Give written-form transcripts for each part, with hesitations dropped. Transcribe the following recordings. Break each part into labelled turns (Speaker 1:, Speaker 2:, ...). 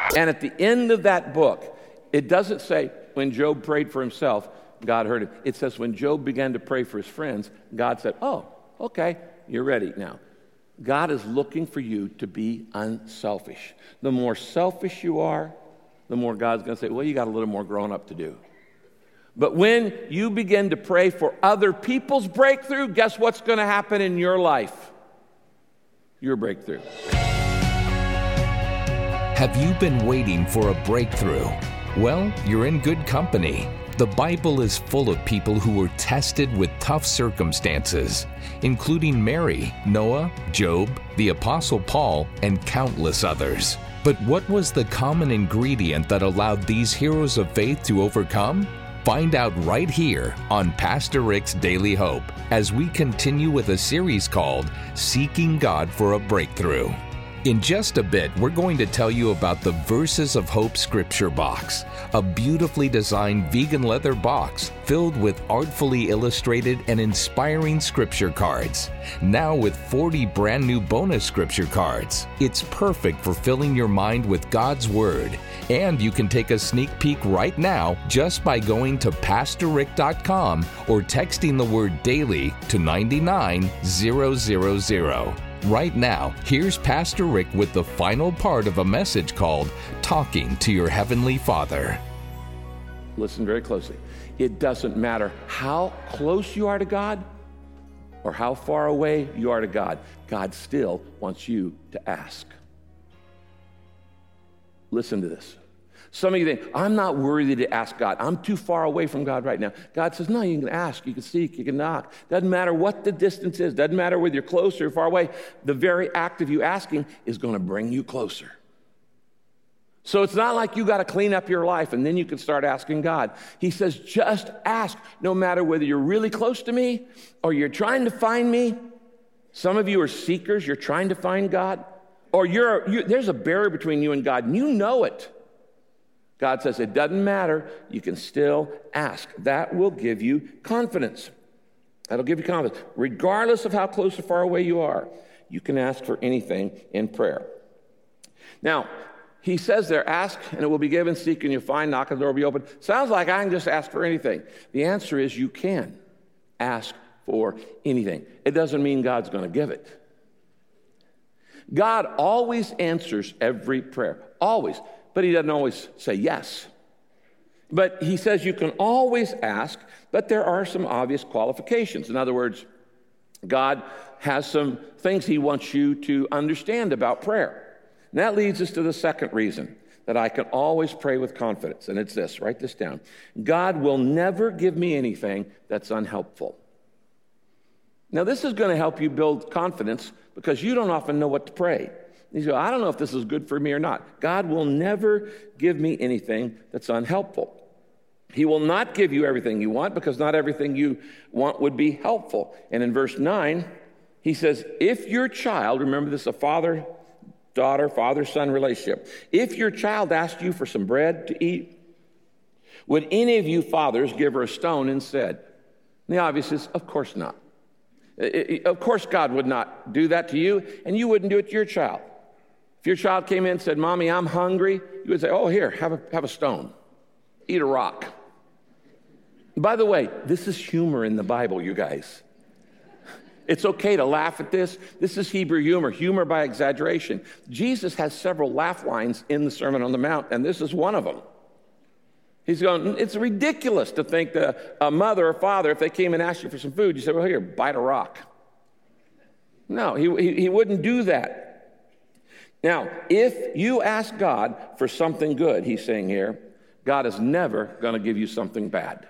Speaker 1: And at the end of that book, it doesn't say when Job prayed for himself, God heard him. It says when Job began to pray for his friends, God said, oh, okay, you're ready now. God is looking for you to be unselfish. The more selfish you are, the more God's going to say, well, you got a little more growing up to do. But when you begin to pray for other people's breakthrough, guess what's going to happen in your life? Your breakthrough.
Speaker 2: Have you been waiting for a breakthrough? Well, you're in good company. The Bible is full of people who were tested with tough circumstances, including Mary, Noah, Job, the Apostle Paul, and countless others. But what was the common ingredient that allowed these heroes of faith to overcome? Find out right here on Pastor Rick's Daily Hope as we continue with a series called Seeking God for a Breakthrough. In just a bit, we're going to tell you about the Verses of Hope Scripture Box, a beautifully designed vegan leather box filled with artfully illustrated and inspiring scripture cards. Now with 40 brand new bonus scripture cards. It's perfect for filling your mind with God's Word. And you can take a sneak peek right now just by going to PastorRick.com or texting the word DAILY to 99000. Right now, here's Pastor Rick with the final part of a message called Talking to Your Heavenly Father.
Speaker 1: Listen very closely. It doesn't matter how close you are to God or how far away you are to God. God still wants you to ask. Listen to this. Some of you think, I'm not worthy to ask God. I'm too far away from God right now. God says, no, you can ask, you can seek, you can knock. Doesn't matter what the distance is. Doesn't matter whether you're close or far away. The very act of you asking is going to bring you closer. So it's not like you got to clean up your life and then you can start asking God. He says, just ask, no matter whether you're really close to me or you're trying to find me. Some of you are seekers. You're trying to find God. Or there's a barrier between you and God, and you know it. God says it doesn't matter. You can still ask. That will give you confidence. That'll give you confidence. Regardless of how close or far away you are, you can ask for anything in prayer. Now, he says there, ask and it will be given, seek and you'll find, knock and the door will be open. Sounds like I can just ask for anything. The answer is you can ask for anything. It doesn't mean God's going to give it. God always answers every prayer. Always. But he doesn't always say yes. But he says you can always ask, but there are some obvious qualifications. In other words, God has some things he wants you to understand about prayer. And that leads us to the second reason that I can always pray with confidence. And it's this, write this down. God will never give me anything that's unhelpful. Now, this is going to help you build confidence because you don't often know what to pray. You say, I don't know if this is good for me or not. God will never give me anything that's unhelpful. He will not give you everything you want because not everything you want would be helpful. And in verse 9, he says, if your child, remember this is a father-daughter, father-son relationship. If your child asked you for some bread to eat, would any of you fathers give her a stone instead? And the obvious is, of course not. Of course God would not do that to you, and you wouldn't do it to your child. If your child came in and said, Mommy, I'm hungry, you would say, oh, here, have a stone. Eat a rock. By the way, this is humor in the Bible, you guys. It's okay to laugh at this. This is Hebrew humor by exaggeration. Jesus has several laugh lines in the Sermon on the Mount, and this is one of them. He's going, it's ridiculous to think that a mother or father, if they came and asked you for some food, you say, well, here, bite a rock. No, he wouldn't do that. Now, if you ask God for something good, he's saying here, God is never going to give you something bad.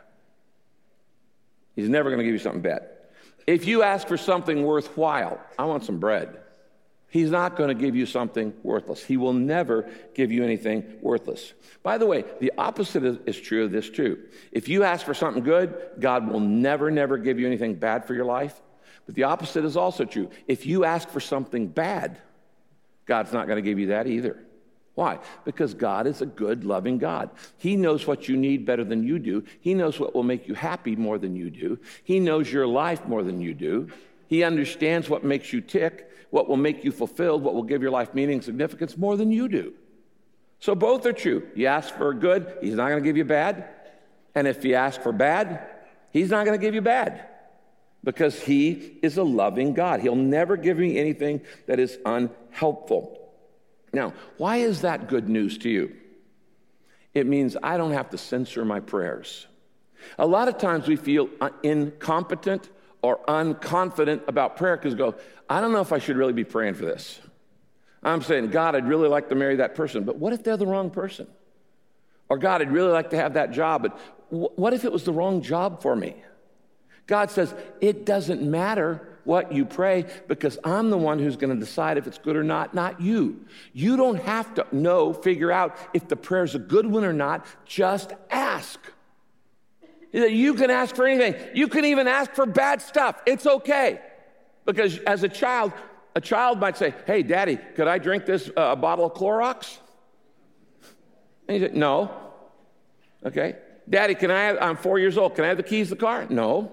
Speaker 1: He's never going to give you something bad. If you ask for something worthwhile, I want some bread, he's not going to give you something worthless. He will never give you anything worthless. By the way, the opposite is true of this too. If you ask for something good, God will never give you anything bad for your life. But the opposite is also true. If you ask for something bad, God's not going to give you that either. Why? Because God is a good, loving God. He knows what you need better than you do. He knows what will make you happy more than you do. He knows your life more than you do. He understands what makes you tick, what will make you fulfilled, what will give your life meaning and significance more than you do. So both are true. You ask for good, he's not going to give you bad. And if you ask for bad, he's not going to give you bad, because he is a loving God. He'll never give me anything that is unhelpful. Now, why is that good news to you? It means I don't have to censor my prayers. A lot of times we feel incompetent or unconfident about prayer because we go, I don't know if I should really be praying for this. I'm saying, God, I'd really like to marry that person, but what if they're the wrong person? Or God, I'd really like to have that job, but what if it was the wrong job for me? God says, it doesn't matter what you pray, because I'm the one who's going to decide if it's good or not you. You don't have to figure out if the prayer's a good one or not. Just ask. You can ask for anything. You can even ask for bad stuff. It's okay. Because as a child might say, hey, Daddy, could I drink this bottle of Clorox? And he said, no. Okay. Daddy, I'm 4 years old. Can I have the keys to the car? No.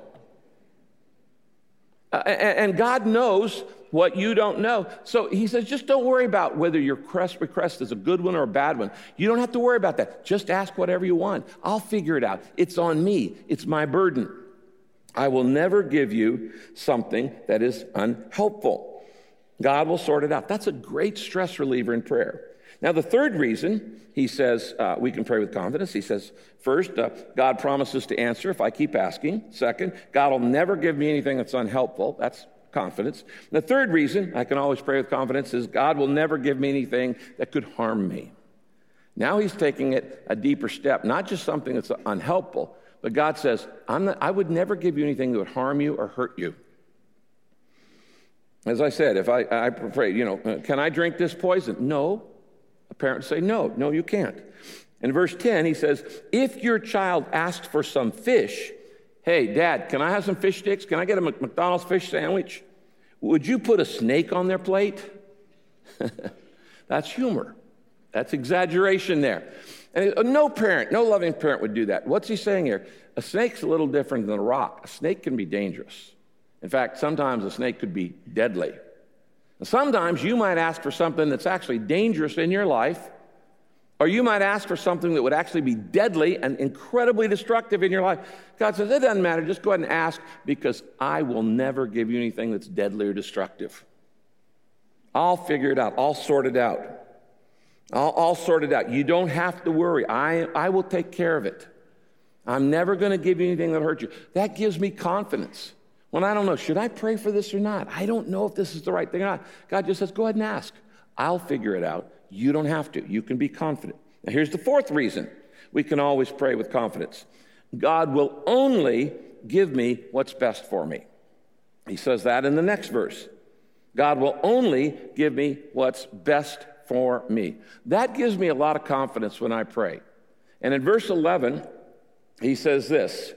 Speaker 1: And God knows what you don't know. So he says, just don't worry about whether your request is a good one or a bad one. You don't have to worry about that. Just ask whatever you want. I'll figure it out. It's on me. It's my burden. I will never give you something that is unhelpful. God will sort it out. That's a great stress reliever in prayer. Now, the third reason he says we can pray with confidence, he says, first, God promises to answer if I keep asking. Second, God will never give me anything that's unhelpful. That's confidence. The third reason I can always pray with confidence is God will never give me anything that could harm me. Now he's taking it a deeper step, not just something that's unhelpful, but God says, I would never give you anything that would harm you or hurt you. As I said, if I pray, can I drink this poison? No. A parent would say, no, you can't. In verse 10, he says, if your child asks for some fish, hey, Dad, can I have some fish sticks? Can I get a McDonald's fish sandwich? Would you put a snake on their plate? That's humor. That's exaggeration there. And no loving parent would do that. What's he saying here? A snake's a little different than a rock. A snake can be dangerous. In fact, sometimes a snake could be deadly. Sometimes you might ask for something that's actually dangerous in your life, or you might ask for something that would actually be deadly and incredibly destructive in your life. God says, it doesn't matter, just go ahead and ask, because I will never give you anything that's deadly or destructive. I'll figure it out. I'll sort it out. I'll sort it out. You don't have to worry. I will take care of it. I'm never going to give you anything that hurts you. That gives me confidence. When I don't know, should I pray for this or not? I don't know if this is the right thing or not. God just says, go ahead and ask. I'll figure it out. You don't have to. You can be confident. Now, here's the fourth reason we can always pray with confidence. God will only give me what's best for me. He says that in the next verse. God will only give me what's best for me. That gives me a lot of confidence when I pray. And in verse 11, he says this.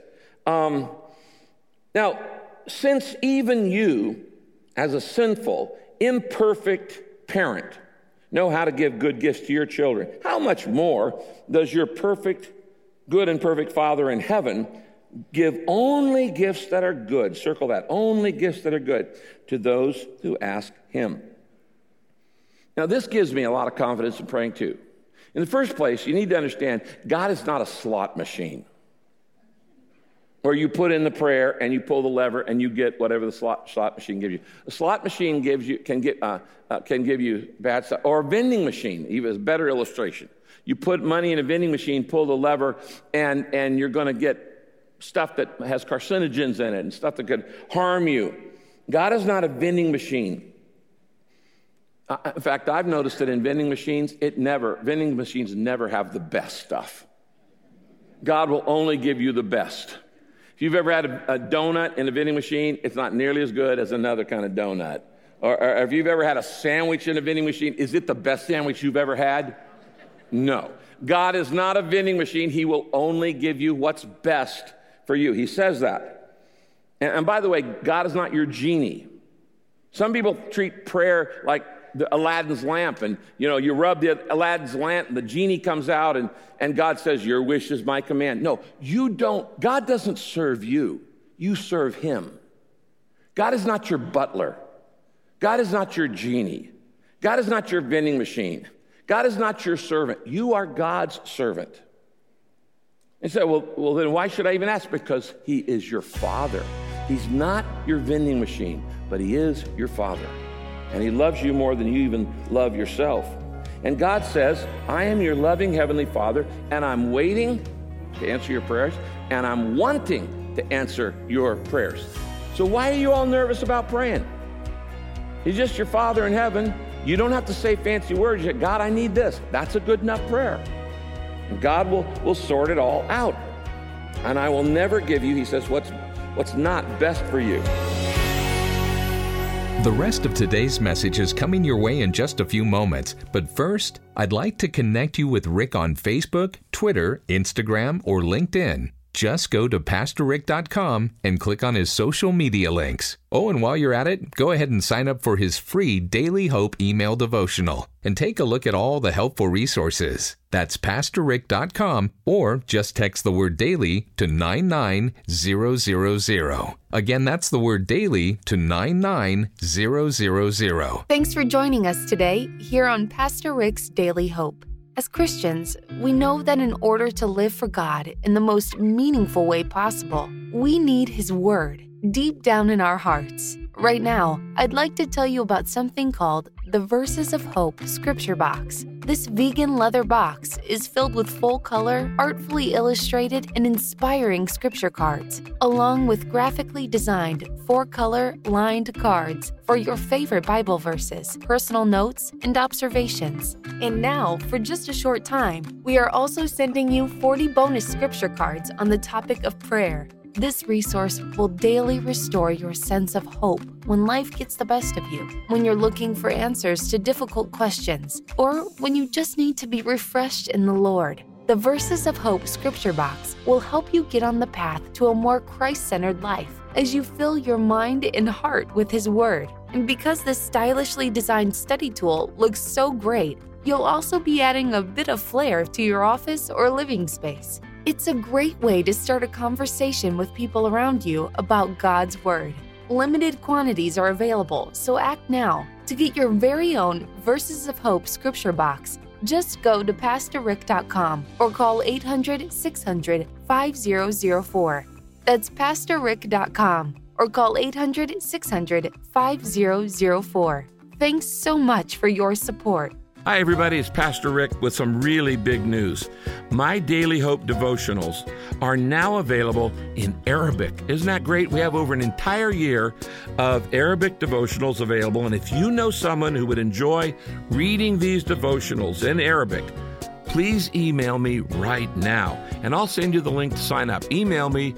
Speaker 1: Now, since even you, as a sinful, imperfect parent, know how to give good gifts to your children, how much more does your good and perfect Father in heaven give only gifts that are good, circle that, only gifts that are good to those who ask him. Now, this gives me a lot of confidence in praying too. In the first place, you need to understand, God is not a slot machine where you put in the prayer and you pull the lever and you get whatever the slot machine gives you. A slot machine can give you bad stuff, or a vending machine, even a better illustration. You put money in a vending machine, pull the lever, and you're going to get stuff that has carcinogens in it and stuff that could harm you. God is not a vending machine. In fact, I've noticed that in vending machines never have the best stuff. God will only give you the best. If you've ever had a donut in a vending machine, it's not nearly as good as another kind of donut. Or if you've ever had a sandwich in a vending machine, is it the best sandwich you've ever had? No. God is not a vending machine. He will only give you what's best for you. He says that. And by the way, God is not your genie. Some people treat prayer like Aladdin's lamp, and you rub the Aladdin's lamp and the genie comes out and God says, your wish is my command. No, you don't. God doesn't serve you. You serve him. God is not your butler. God is not your genie. God is not your vending machine. God is not your servant. You are God's servant. And say, well, then why should I even ask? Because he is your Father. He's not your vending machine, but he is your Father. And he loves you more than you even love yourself. And God says, I am your loving Heavenly Father, and I'm waiting to answer your prayers, and I'm wanting to answer your prayers. So why are you all nervous about praying? He's just your Father in heaven. You don't have to say fancy words. You say, God, I need this. That's a good enough prayer. And God will sort it all out. And I will never give you, he says, what's not best for you.
Speaker 2: The rest of today's message is coming your way in just a few moments. But first, I'd like to connect you with Rick on Facebook, Twitter, Instagram, or LinkedIn. Just go to PastorRick.com and click on his social media links. Oh, and while you're at it, go ahead and sign up for his free Daily Hope email devotional and take a look at all the helpful resources. That's PastorRick.com, or just text the word daily to 99000. Again, that's the word daily to 99000.
Speaker 3: Thanks for joining us today here on Pastor Rick's Daily Hope. As Christians, we know that in order to live for God in the most meaningful way possible, we need His Word deep down in our hearts. Right now, I'd like to tell you about something called the Verses of Hope Scripture Box. This vegan leather box is filled with full-color, artfully illustrated, and inspiring scripture cards, along with graphically designed 4-color lined cards for your favorite Bible verses, personal notes, and observations. And now, for just a short time, we are also sending you 40 bonus scripture cards on the topic of prayer. This resource will daily restore your sense of hope when life gets the best of you, when you're looking for answers to difficult questions, or when you just need to be refreshed in the Lord. The Verses of Hope Scripture Box will help you get on the path to a more Christ-centered life as you fill your mind and heart with His Word. And because this stylishly designed study tool looks so great, you'll also be adding a bit of flair to your office or living space. It's a great way to start a conversation with people around you about God's Word. Limited quantities are available, so act now. To get your very own Verses of Hope Scripture Box, just go to PastorRick.com or call 800-600-5004. That's PastorRick.com or call 800-600-5004. Thanks so much for your support.
Speaker 1: Hi, everybody. It's Pastor Rick with some really big news. My Daily Hope devotionals are now available in Arabic. Isn't that great? We have over an entire year of Arabic devotionals available. And if you know someone who would enjoy reading these devotionals in Arabic, please email me right now, and I'll send you the link to sign up. Email me,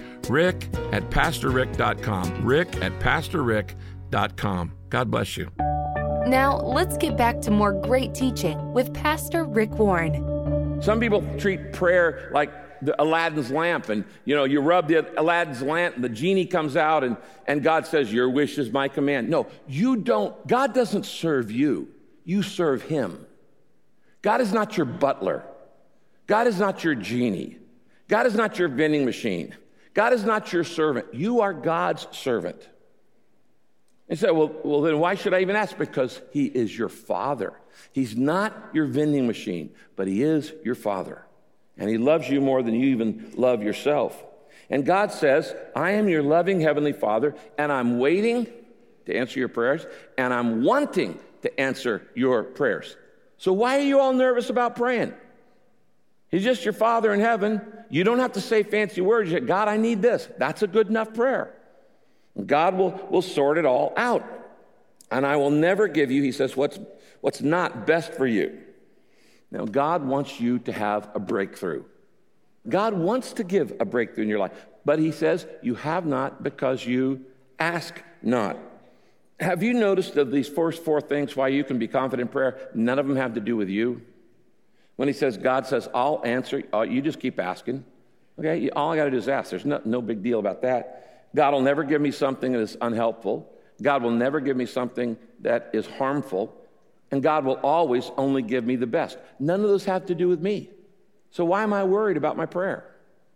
Speaker 1: rick@pastorrick.com, rick@pastorrick.com. God bless you.
Speaker 3: Now, let's get back to more great teaching with Pastor Rick Warren.
Speaker 1: Some people treat prayer like the Aladdin's lamp, and you rub the Aladdin's lamp and the genie comes out and God says, your wish is my command. No, you don't. God doesn't serve you. You serve Him. God is not your butler. God is not your genie. God is not your vending machine. God is not your servant. You are God's servant. And say, well, then why should I even ask? Because He is your Father. He's not your vending machine, but He is your Father. And He loves you more than you even love yourself. And God says, I am your loving Heavenly Father, and I'm waiting to answer your prayers, and I'm wanting to answer your prayers. So why are you all nervous about praying? He's just your Father in heaven. You don't have to say fancy words. You say, God, I need this. That's a good enough prayer. God will sort it all out. And I will never give you, He says, what's not best for you. Now, God wants you to have a breakthrough. God wants to give a breakthrough in your life. But He says, you have not because you ask not. Have you noticed of these first 4 things why you can be confident in prayer, none of them have to do with you? When He says, God says, I'll answer, you just keep asking. Okay, all I got to do is ask. There's no big deal about that. God will never give me something that is unhelpful. God will never give me something that is harmful. And God will always only give me the best. None of those have to do with me. So why am I worried about my prayer?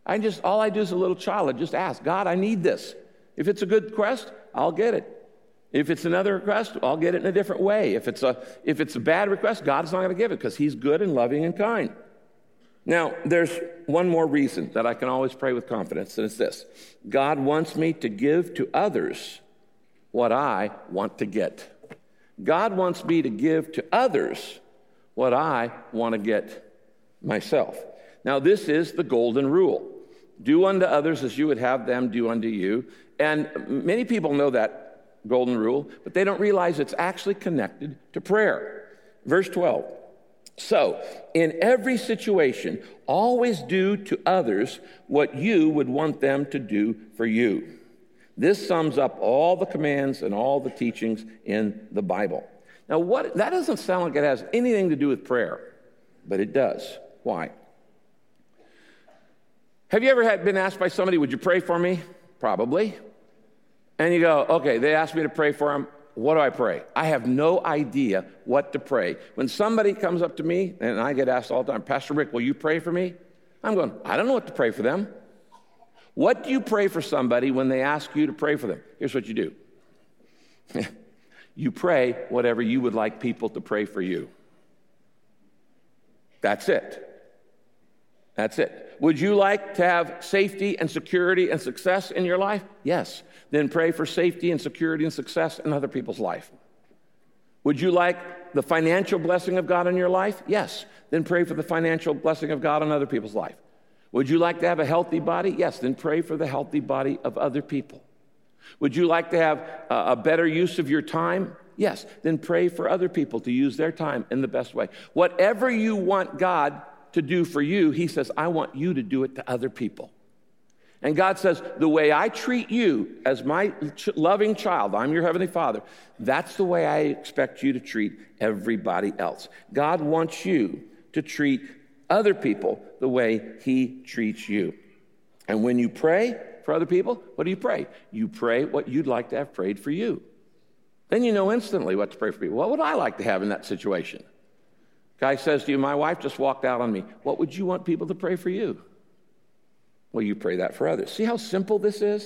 Speaker 1: All I do as a little child, I just ask, God, I need this. If it's a good request, I'll get it. If it's another request, I'll get it in a different way. If it's a bad request, God's not going to give it because he's good and loving and kind. Now, there's one more reason that I can always pray with confidence, and it's this. God wants me to give to others what I want to get. God wants me to give to others what I want to get myself. Now, this is the golden rule. Do unto others as you would have them do unto you. And many people know that golden rule, but they don't realize it's actually connected to prayer. Verse 12. So, in every situation, always do to others what you would want them to do for you. This sums up all the commands and all the teachings in the Bible. Now, that doesn't sound like it has anything to do with prayer, but it does. Why? Have you ever been asked by somebody, would you pray for me? Probably. And you go, okay, they asked me to pray for them. What do I pray? I have no idea what to pray. When somebody comes up to me, and I get asked all the time, Pastor Rick, will you pray for me? I'm going, I don't know what to pray for them. What do you pray for somebody when they ask you to pray for them? Here's what you do. You pray whatever you would like people to pray for you. That's it. That's it. Would you like to have safety and security and success in your life? Yes. Then pray for safety and security and success in other people's life. Would you like the financial blessing of God in your life? Yes. Then pray for the financial blessing of God in other people's life. Would you like to have a healthy body? Yes. Then pray for the healthy body of other people. Would you like to have a better use of your time? Yes. Then pray for other people to use their time in the best way. Whatever you want God to do for you, he says, I want you to do it to other people. And God says, the way I treat you as my loving child, I'm your heavenly Father, that's the way I expect you to treat everybody else. God wants you to treat other people the way he treats you. And when you pray for other people, what do you pray? You pray what you'd like to have prayed for you. Then you know instantly what to pray for people. What would I like to have in that situation? Guy says to you, my wife just walked out on me. What would you want people to pray for you? Well, you pray that for others. See how simple this is?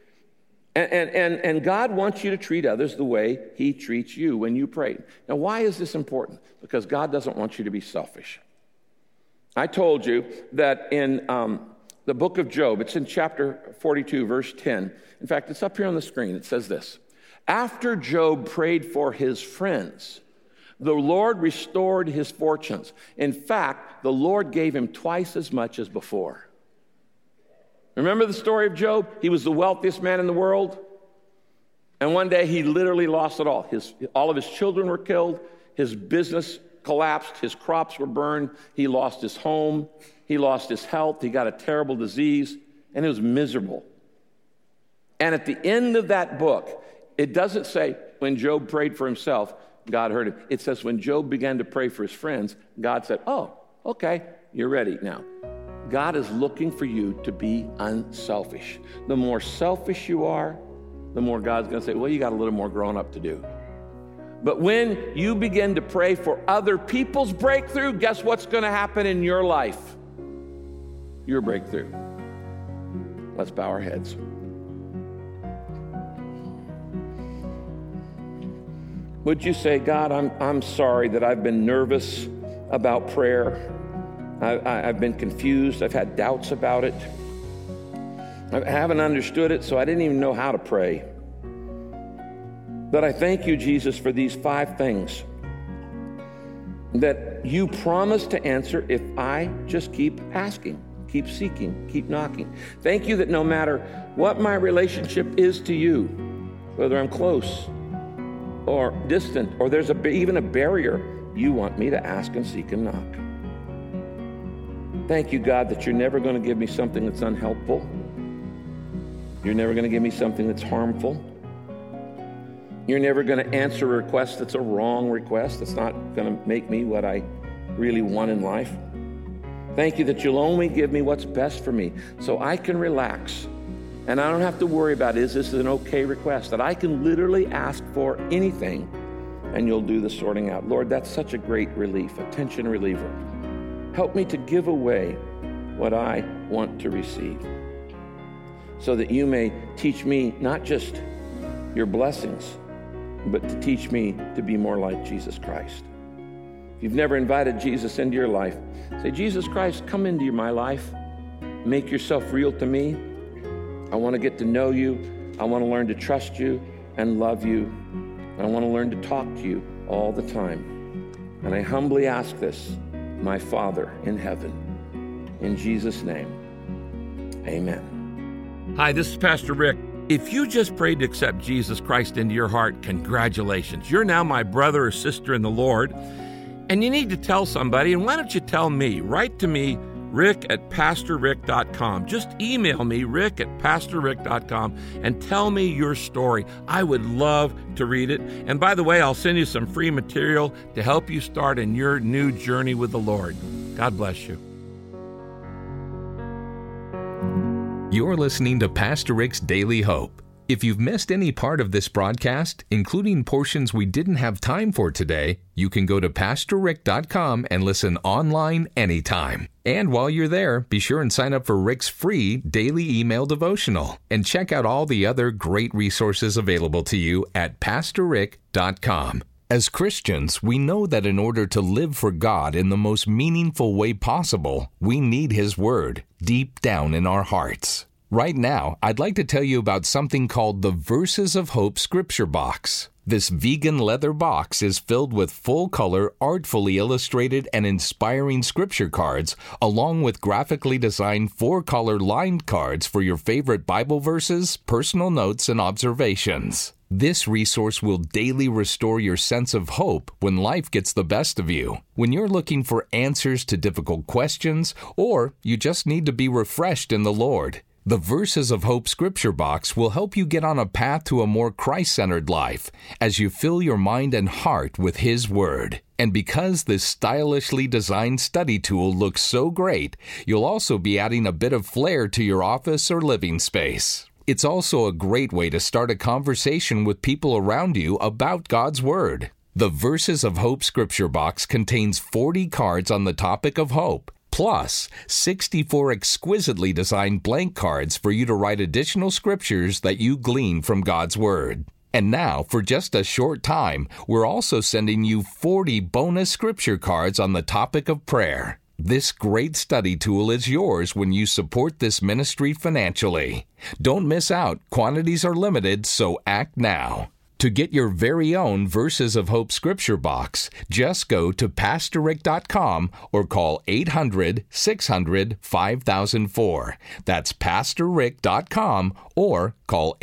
Speaker 1: And God wants you to treat others the way he treats you when you pray. Now, why is this important? Because God doesn't want you to be selfish. I told you that in the book of Job, it's in chapter 42, verse 10. In fact, it's up here on the screen. It says this. After Job prayed for his friends, the Lord restored his fortunes. In fact, the Lord gave him twice as much as before. Remember the story of Job? He was the wealthiest man in the world. And one day he literally lost it all. All of his children were killed. His business collapsed. His crops were burned. He lost his home. He lost his health. He got a terrible disease. And it was miserable. And at the end of that book, it doesn't say when Job prayed for himself, God heard him. It says when Job began to pray for his friends, God said, oh, okay, you're ready now. God is looking for you to be unselfish. The more selfish you are, the more God's going to say, well, you got a little more growing up to do. But when you begin to pray for other people's breakthrough, guess what's going to happen in your life? Your breakthrough. Let's bow our heads. Would you say, God, I'm sorry that I've been nervous about prayer. I've been confused. I've had doubts about it. I haven't understood it, so I didn't even know how to pray. But I thank you, Jesus, for these 5 things that you promise to answer if I just keep asking, keep seeking, keep knocking. Thank you that no matter what my relationship is to you, whether I'm close or distant, or there's even a barrier, you want me to ask and seek and knock. Thank you, God, that you're never going to give me something that's unhelpful. You're never going to give me something that's harmful. You're never going to answer a request that's a wrong request, that's not going to make me what I really want in life. Thank you that you'll only give me what's best for me so I can relax. And I don't have to worry about, is this an okay request? That I can literally ask for anything and you'll do the sorting out. Lord, that's such a great relief, a tension reliever. Help me to give away what I want to receive so that you may teach me not just your blessings, but to teach me to be more like Jesus Christ. If you've never invited Jesus into your life, say, Jesus Christ, come into my life. Make yourself real to me. I want to get to know you. I want to learn to trust you and love you. I want to learn to talk to you all the time. And I humbly ask this, my Father in heaven, in Jesus' name, amen.
Speaker 4: Hi, this is Pastor Rick. If you just prayed to accept Jesus Christ into your heart, congratulations. You're now my brother or sister in the Lord, and you need to tell somebody, and why don't you tell me? Write to me, rick@pastorrick.com. Just email me, rick@pastorrick.com, and tell me your story. I would love to read it. And by the way, I'll send you some free material to help you start in your new journey with the Lord. God bless you.
Speaker 2: You're listening to Pastor Rick's Daily Hope. If you've missed any part of this broadcast, including portions we didn't have time for today, you can go to pastorrick.com and listen online anytime. And while you're there, be sure and sign up for Rick's free daily email devotional and check out all the other great resources available to you at pastorrick.com. As Christians, we know that in order to live for God in the most meaningful way possible, we need His Word deep down in our hearts. Right now, I'd like to tell you about something called the Verses of Hope Scripture Box. This vegan leather box is filled with full-color, artfully illustrated and inspiring scripture cards, along with graphically designed 4-color lined cards for your favorite Bible verses, personal notes, and observations. This resource will daily restore your sense of hope when life gets the best of you, when you're looking for answers to difficult questions, or you just need to be refreshed in the Lord. The Verses of Hope Scripture Box will help you get on a path to a more Christ-centered life as you fill your mind and heart with His Word. And because this stylishly designed study tool looks so great, you'll also be adding a bit of flair to your office or living space. It's also a great way to start a conversation with people around you about God's Word. The Verses of Hope Scripture Box contains 40 cards on the topic of hope, plus 64 exquisitely designed blank cards for you to write additional scriptures that you glean from God's Word. And now, for just a short time, we're also sending you 40 bonus scripture cards on the topic of prayer. This great study tool is yours when you support this ministry financially. Don't miss out. Quantities are limited, so act now. To get your very own Verses of Hope Scripture Box, just go to pastorrick.com or call 800-600-5004. That's pastorrick.com or call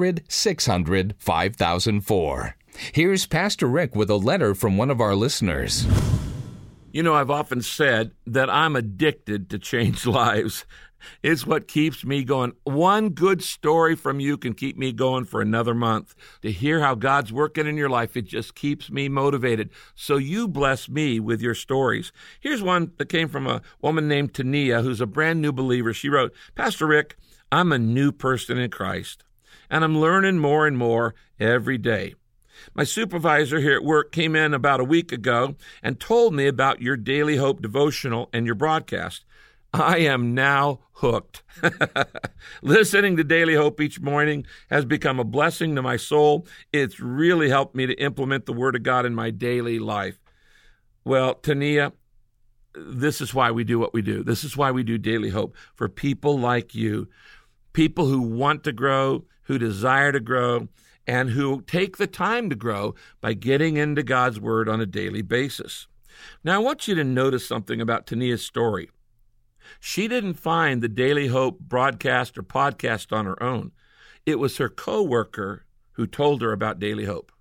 Speaker 2: 800-600-5004. Here's Pastor Rick with a letter from one of our listeners.
Speaker 4: You know, I've often said that I'm addicted to change lives. It's what keeps me going. One good story from you can keep me going for another month. To hear how God's working in your life, it just keeps me motivated. So you bless me with your stories. Here's one that came from a woman named Tania, who's a brand new believer. She wrote, Pastor Rick, I'm a new person in Christ, and I'm learning more and more every day. My supervisor here at work came in about a week ago and told me about your Daily Hope devotional and your broadcast. I am now hooked. Listening to Daily Hope each morning has become a blessing to my soul. It's really helped me to implement the Word of God in my daily life. Well, Tania, this is why we do what we do. This is why we do Daily Hope, for people like you, people who want to grow, who desire to grow, and who take the time to grow by getting into God's Word on a daily basis. Now, I want you to notice something about Tania's story. She didn't find the Daily Hope broadcast or podcast on her own. It was her coworker who told her about Daily Hope.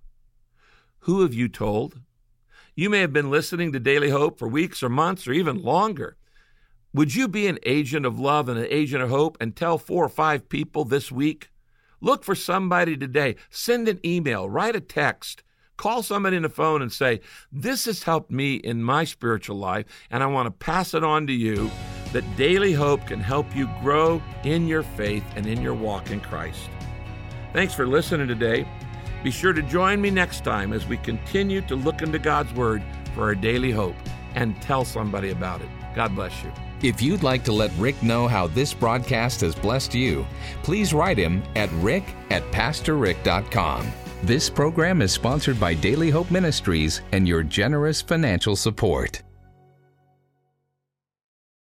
Speaker 4: Who have you told? You may have been listening to Daily Hope for weeks or months or even longer. Would you be an agent of love and an agent of hope and tell 4 or 5 people this week? Look for somebody today. Send an email, write a text, call somebody on the phone and say, this has helped me in my spiritual life, and I want to pass it on to you, that Daily Hope can help you grow in your faith and in your walk in Christ. Thanks for listening today. Be sure to join me next time as we continue to look into God's Word for our daily hope, and tell somebody about it. God bless you.
Speaker 2: If you'd like to let Rick know how this broadcast has blessed you, please write him at rick@pastorrick.com. This program is sponsored by Daily Hope Ministries and your generous financial support.